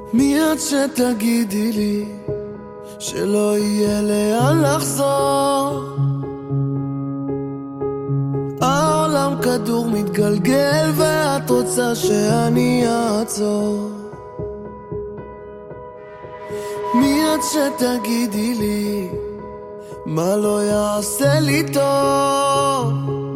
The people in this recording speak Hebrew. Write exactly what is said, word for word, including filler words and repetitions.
מי את שתגידי לי שלא יהיה לאן לחזור? העולם כדור מתגלגל ואת רוצה שאני אעצור. מי את שתגידי לי מה לא יעשה לי טוב?